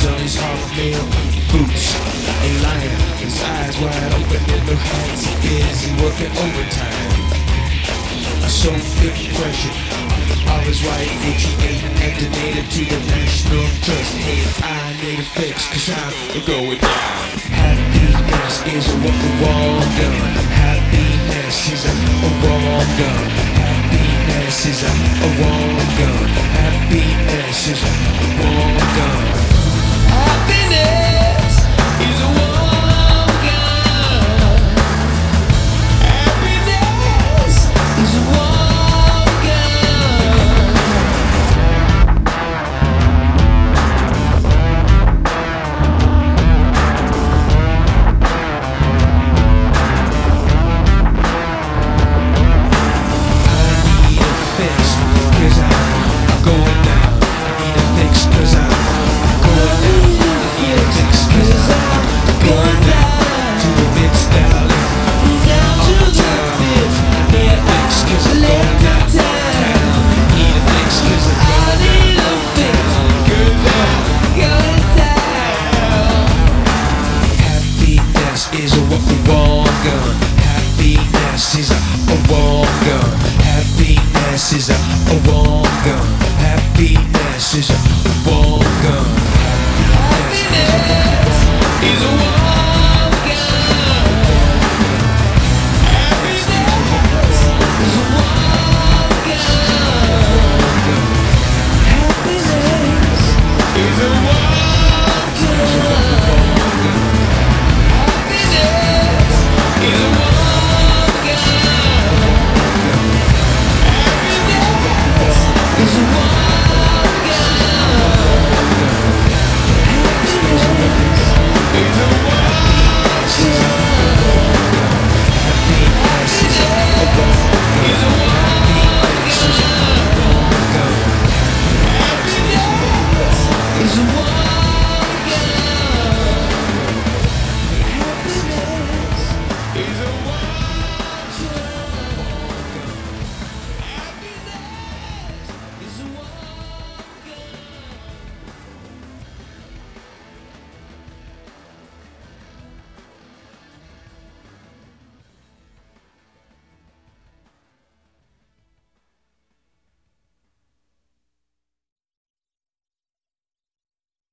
Shoes on his hobnail boots. A lion, his eyes wide open in the hands busy working overtime. A so good pressure of his right ATA and donated to the National Trust. Hey, I need a fix cause I'm going down. Happiness is what we've all done. Happiness is a wrong gun. Happiness is a wrong gun. Happiness is a wrong gun. Happiness is a wrong gun. Happiness is a wrong gun. I need a fix cause I'm going down. I need a fix cause I'm going down. I need a fix cause I'm going down to the mid-style. Down to the pits. I need a fix cause I'm going down. Need a fix cause I'm going down. Cause I'm going down. Happiness is a wrong gun. Happiness is a wrong gun. Happiness is a wrong gun. Happiness is a